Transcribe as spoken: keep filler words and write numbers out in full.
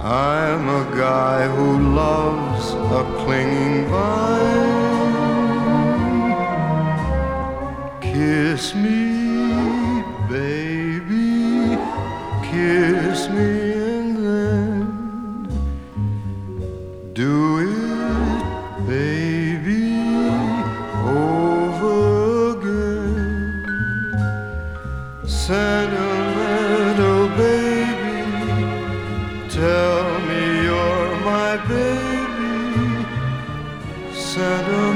I'm a guy who loves a clinging vine. Kiss me, baby, kiss me and then do it, baby, over again. Sentimental baby, tell me you're my baby. Sentimental